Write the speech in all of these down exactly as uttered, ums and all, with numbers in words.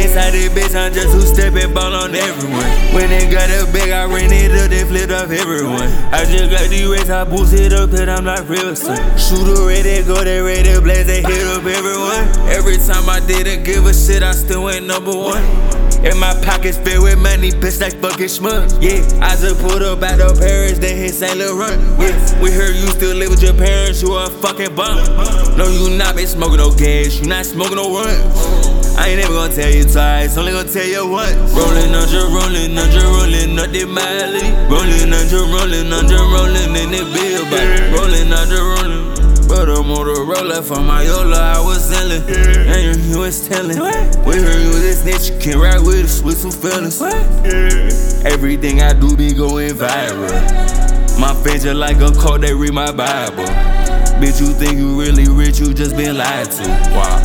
inside this bitch, I'm just two-stepping ball on everyone. When they got a bag, I ran it up, they flipped off everyone. I just got the race, I boost it up, cause I'm not real son. Shooter ready, go, they ready, blaze, they hit up everyone. Every time I didn't give a shit, I still went number one. And my pockets filled with money, bitch, like fucking smug. Yeah, I just pulled up out of Paris, they hit Saint Laurent. Yeah, we heard you still live with your parents, you a fucking bum. No, you not been smoking no gas, you not smoking no run. I ain't never gonna tell you twice, only gonna tell you once. Rolling on you, rolling on you, rolling up the Miley. Rolling on you, rolling on you, rolling in the bill, but rolling on you, rolling. But a Motorola for my Yola, I was selling. And you was telling. We heard you this snitch, you can ride with us with some feelings. Everything I do be going viral. My face just like a code, they read my Bible. Bitch, you think you really rich, you just been lied to. Wow.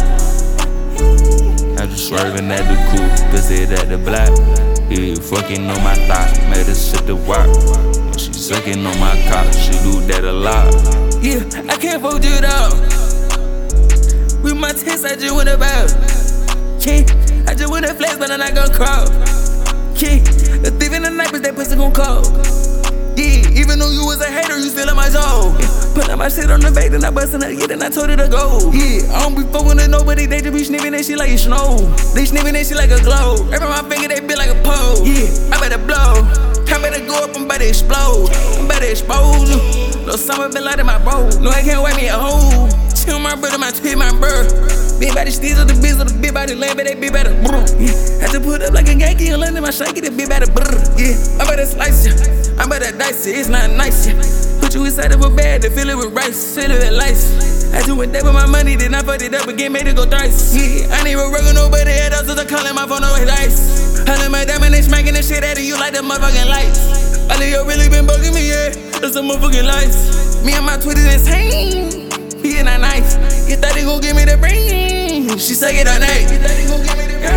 I just swerving at the coupe, pussy at the block. Yeah, fucking on my thigh, made her shit the walk. She sucking on my cock, she do that a lot. Yeah, I can't fold you up. With my tits, I just went about. Yeah, I just went a flex, but I'm not gon' crawl. Yeah, the thief in the night, but that pussy gon' call. Yeah, even though you was a hater, you still in my zone. Yeah, put up my shit on the back, then I bustin' her, yeah, then I told her to go. Yeah, I don't be fucking with nobody, they just be sniffing that shit like it snow. They sniffing that shit like a glow. Every my finger, they be like a pole. Yeah, I better blow. I better go up, I'm about to explode. I'm about to expose you. No summer been like my bro. No, I can't wait me a hoe. Chill my brother, my tweet, my bird. Big body steals of the biz of the big body land, but they big body brr. Yeah, had to put up like a Yankee in London, my shaky, the big body brr. Yeah, I'm about to slice ya. I'm about to dice it, it's not nice ya. Put you inside of a bag to fill it with rice, fill it with lice. I do it that with my money, then I fucked it up again, made it go thrice. Yeah, I ain't even working nobody head up, so I'm calling my phone over his ice. Hellin' my diamond, they smacking the shit out of you like the motherfucking lights. All of you really been bugging me, yeah, that's some motherfucking lights. Me and my Twitter's insane, he not nice. You thought he gon' give me the brain, she suck it all night. You thought he gon' give me the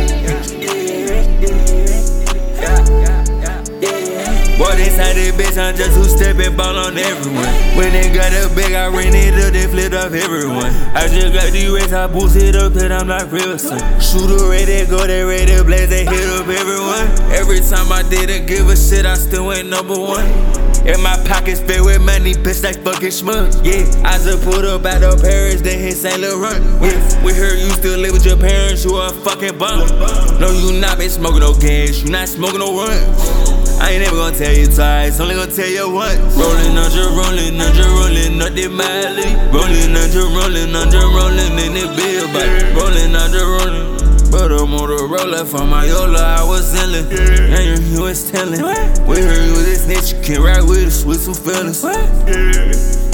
brain. Boy, inside this bitch, I'm just two-stepping ball on everyone. When they got a bag, I ran it up, they flipped off everyone. I just got the race, I boost it up, cause I'm not real son. Shooter ready, go, they ready, blaze, they hit up everyone. Every time I didn't give a shit, I still went number one. And my pockets filled with money, bitch, like fucking smug. Yeah, I just pulled up out of Paris, they hit Saint Laurent. Yeah, we heard you still live with your parents, you a fucking bum. No, you not been smoking no gas, you not smoking no run. I ain't never gonna tell you twice, only gonna tell you once. Rolling on you, rolling on you, rolling up the Miley. Rolling on you, rolling on you, rolling in the bill, but rolling on you, rolling. But a Motorola for my Yola, I was selling. And you was telling. We heard you this snitch, you can ride with us with some feelings.